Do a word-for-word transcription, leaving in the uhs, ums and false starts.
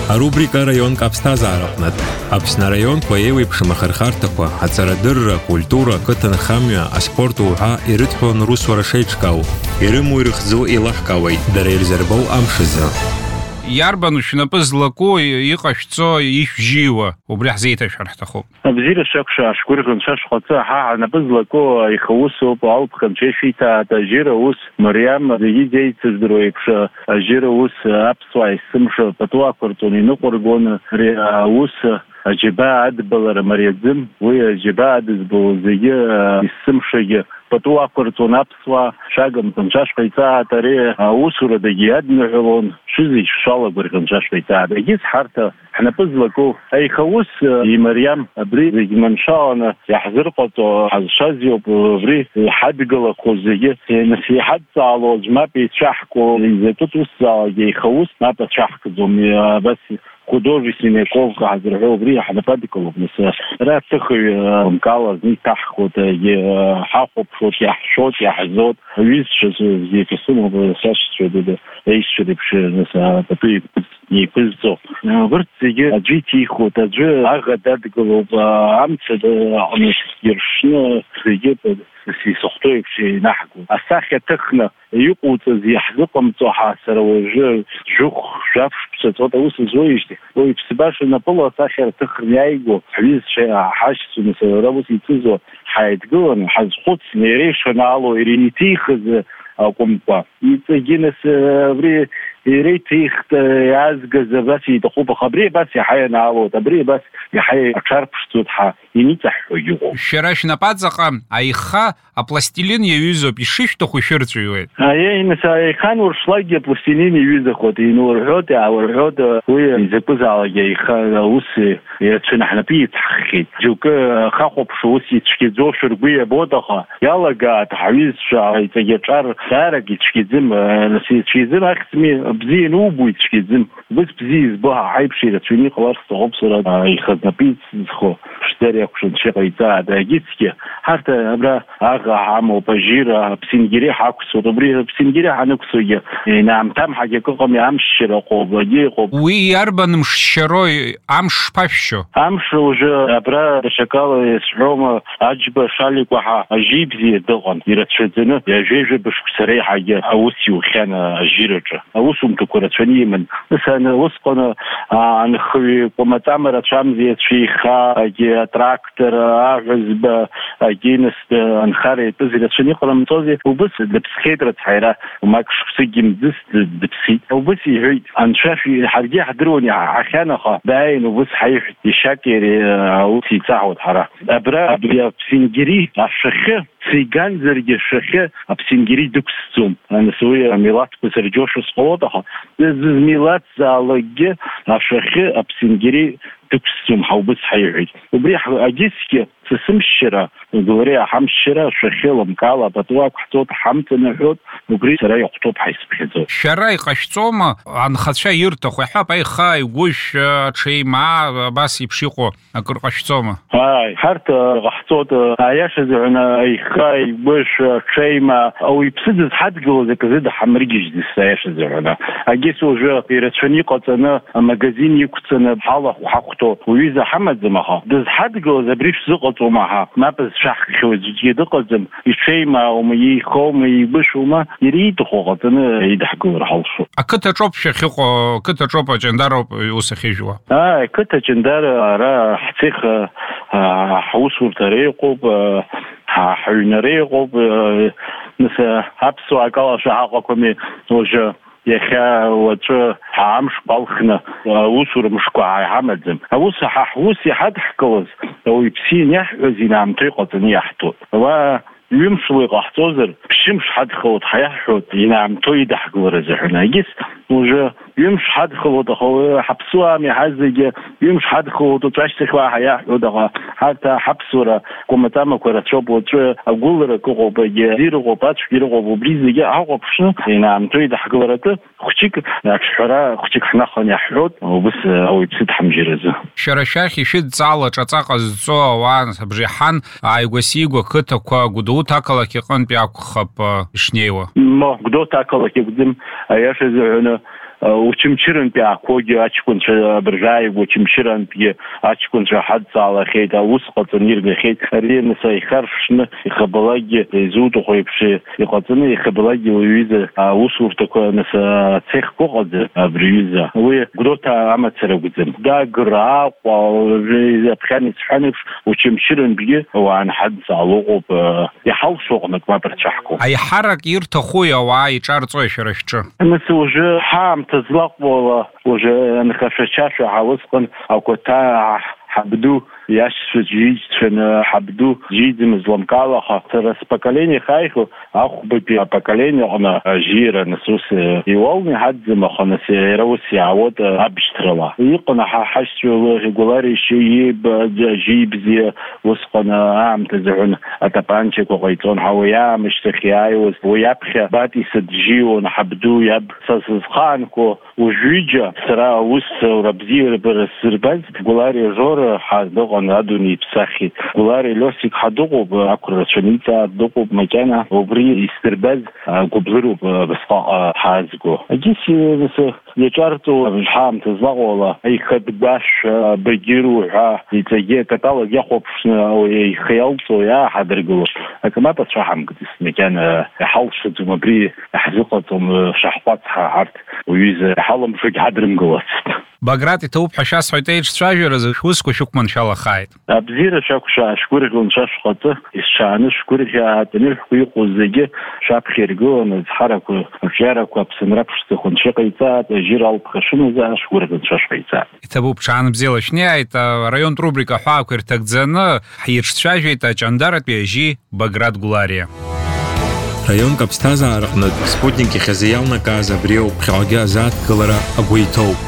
Рубрика «Район Капстазарапнат». Апсна район кваеви пшамахархартаква, ацарадырра, культура, кытын хамя, аспорту уха ирытхон рус варашейчкау. Ирыму ирыхзу илахкавай, дарельзербау амшиза. Ярбану шнапызлаку иҟашәҵо ишәжьиуа убри ҳзеиҭашәар ҳҭахуп. Бзиара шакша ашкурган шашхаца ҳа напызлаку ихаусоуп алԥхан чешита ажира ус Мариам зегьы еиԥш ажира ус аԥсуаа исымша патуақәырҵон иныҟәыргон ус аџьабаа адбалара мариаӡым уи аџьабаа адызбало зегьы исымшагьы патуақәырҵон аԥсуаа шагамҭан ҿашҟа иҵаат ари аусурадагьы адныҳәалон шызегь шшалагәырӷьон ҿашҟа иҵаат егьыс ҳарҭ ҳнапы злаку аихаус имариам абри зегьы маншәаланы иаҳзырҟаҵо ҳазшаз иоуп абри иҳадгылақәо зегьы нас иҳадҵаалоз мап еицәаҳкуа изакәытә усзаалакгьы аихаус мап ацәаҳкӡом абас художественная ковка ҳазырҳәо убри ҳнападгылоуп нас раҭыхыҩ мкала зны иҭаҳхуеит ҳахәаԥшуеит иаҳшәоит иаҳзоит аҩызцәа зегьы исымоуп сашьцәа аишьцәа реиԥш нас пату еиԥызҵо урҭ зегьы аӡәы иҭихуеит аӡәы аӷа дадгылоуп амца аҟны иршны зегьы исыхәҭоу еиԥш инаҳгоит асахьа ҭыхны иҟоуҵаз иаҳзыҟамҵо ҳа сара уажәы жәохә жәаф ԥсаҵоит аус зуеижьҭеи уи ԥсбаша напыла асахьа ҭыхны иааиго ҳҩызцәа ҳашьцәа нас ара ус иҭызуа ҳааидгыланы ҳазхәыцны иара ишанаало иара иҭихыз акәымкәа иҵегьы нас абри иара иҭихт иаазгаз абас иҭахуп аха абри абас иаҳа ианаалоит абри абас иаҳа аҽарԥшӡоит ҳа иниҵаҳәҳәо иҟоуп. Шәара шәнапаҵаҟа аиха апластилин иаҩызоуп ишышәҭаху шәырҵәыуеит. Аиеи нас аихан уршлагьы апластилин иаҩызахоит инурҳәоит иаурҳәоит уи изакәызаалакгьы аиха ус ирацәаны ҳнапы иҵҳххьеит џьоукы хахәаԥшо ус ицәгьаӡошәа ргәы иабоит аха иалагаат ҳаҩызцәа иҵегьы аҿар даарак ицәгьаӡым нас ицәгьаӡым ахьӡми бзиа нубо ицәгьаӡым убас бзиа избо ҳаиԥш ирацәаны иҟалар сҭахуп сара аиха знапы иҵызхо ԥшӡара иакәшан шыҟаиҵаат егьысгьы ҳарҭ абра аӷа ҳамоуп ажьира аԥсынгьери ҳақәсуеит убри аԥсынгьери ҳанықәсугьы наамҭамҳагьы акы ыҟами амшшьара ыҟоуп агьы ыҟоуп. Уи иарбан мшшьарои амш шԥашәшьо? Амш уажәы абра даҽакала иазҳәома аџьба шаликәаҳа ажьи бзиа дыҟан ирацәаӡаны иажәеижәаба шықәса реиҳагьы аус иухьан ажьираҿы аусумҭақәа рацәаны иман нас усҟан анхаҩы кәамаҵама рацәамзи ацәеиха агьы атрактор аҳәызба агьы нас анхара иатәыз ирацәаны иҟарымҵози убыс дыԥсхьеит рацҳа иара мак шықәсыкгьы мӡыс дыԥсит убыс иҳәеит анцәа ҳаргьы ҳдыруан иаҳахьан аха дааин убыс ҳаиҳәеит ишьаки иара аус иҵаҳауеит ҳара абра абри аԥсынгьери ашәахьы циганзаргьы ашәахьы аԥсынгьери дықәсӡом нас уи амилаҭқәа зырџьоша сҟалоит аха змилаҭзаалакгьы ашәахьы аԥсынгьери дықәсӡом ҳаубыс ҳаиҳәеит убри агьысгьы сысымшьара убри аҳамшьара ашәахьы ламкала апатуақәа ҳҵоит ҳамҵанаҳәоит убри сара иахәҭоуп ҳаисԥхьаӡоит. Шәара иҟашәҵома анхацәа ирҭаху иҳәап аиха игәышә ҽеимаа абас еиԥш иҟоу акыр ҟашәҵома? Ааи ҳарҭ ҟаҳҵоит аиаша азыҳәан аиха игәышә ҽеимаа ауаҩ иԥсы дызҳадгылоз аказы даҳамрыгьежьӡеит аиаша азыҳәан агьыс уажәы ирацәаны иҟаҵаны амагазин иқәҵаны ҳалахә ҳахәҭо уҩыза ҳамаӡам аха дызҳадгылоз абри шәзыҟаҵома ҳа мап зшәаҳхьоу аӡәгьы дыҟаӡам иҽеимааума иеихоума игәышәума иара ииҭаху ҟаҵаны идаҳгылар ҳалшоит. Ақыҭаҿоуп шәахьыҟоу қыҭаҿоуп аҷандароуп ус ахьыжәуа? Ааи ақыҭ аҷандар ара ҳцех ҳусурҭара иҟоуп ҳаҩнара иҟоуп нас аԥсуаа акалашәа ҳаҟақәами уажәы иахьа уаҵәы ҳамш балхны аусура мшқәа ҳамаӡам аус ҳус иҳадҳкылаз ауаҩ иԥсы ианиаҳҳәаз инаамҭоу иҟаҵаны иаҳҭоит ва ҩымшла иҟаҳҵозар ԥшьымш ҳадхалоит ҳаиаҳҳәоит инаамҭоу идаҳгылар азыҳәан агьыс уажәы ҩымш ҳадхалоит аха ҳаԥсуаа иаҳаз зегьы ҩымш ҳадхалоит уаҵәы ашьҭахьуаа ҳаиаҳҳәоит аха ҳарҭ ҳаԥсуара кәамаҵамақәа рацәоуп уаҵәы агәыларак ыҟоуп агьазир ыҟоуп ацәгьара ыҟоуп убри зегьы аҳҟаԥшны инаамҭоу идаҳгылар атәы хәҷык аҽҳәара хәҷык ҳнаханы иаҳҳәоит убыс ауаҩ иԥсы дҳамжьаразы. Шәара шәахь ишәыдҵаала ҿаҵа ҟазҵо ауаа бжеиҳан ааигәа-сигәа қыҭақәа Гәдоуҭ ақалақь иҟынтә иакәхап ишнеиуа? Мо Гәдоуҭ ақалақь иакәӡам аиаша азыҳәан وچمچرن بيعكوجي أشكون برجاي وچمچرن بي أشكون حد على خيط وسقط نير خيط رين سيخرفشن يخبلاجي زود وخيبشي يقطني يخبلاجي ويز وسور تكون نس تسخ قعد بريزا وقدرت عمل سرقتم دا قراء وإذا بخاني سحنف وچمچرن بي وعن حد على يحاول شغلك ما برتشحكو أي حرك يرتخويا وعي شارتوي شرشتش مثل وجه حام تزلق ولا وجه نخششاش عاوزقن أو كتا حبدو яш жить на хабду жить мзлом кала хатера с поколения хайху ах бы поколение она жира насус и волны хадзма ханасы Россия вот обстрела и قنا حشوا ريغولاري شيء بجيبزي وسقنا عم تزعون اتبانشك وقيتون حويا مشتخياي ويابخ باتي سدجيو نحبدو ياب سسخانكو وجيجا سرا وس ربزي برسربز ريغولاري جور حدو نادوني بساخي ولاري لوسيك حدوق بأكرشنيتا دوق بمكانه وبري استرباز قبلرو بسقاء حازقو أجيسي بس يجارتو الحام تزاغولا أي خدباش بجيرو يتجي كتالوج يخوفشنا أو يخيالتو يا حدرقو كما بتشرحهم قدس مكان يحوشتو مبري يحزقتهم شحطاتها عرض ويز حالهم فيك حدرنقوات Баграт и توب حشاس حيتيج تراجر از خوسكو شكمن إن شاء الله خايد. أبزير شاكوشا أشكرك ونشاش خطة إسشان أشكرك يا تنير حقوق وزجة شاب خيرجو نزحرك وجارك وبسمرك شتخون شقيتات جير أو بخشون زا أشكرك ونشاش قيتات. تبوب شان بزيلش نيا إتا ريون تروبريكا حاكر تكزنا حيرش تراجر إتا جندارت بيجي Баграт Гулария. Район Капстаза арахнат спутники хазиял наказа брио пхагя зад калара агуитоу.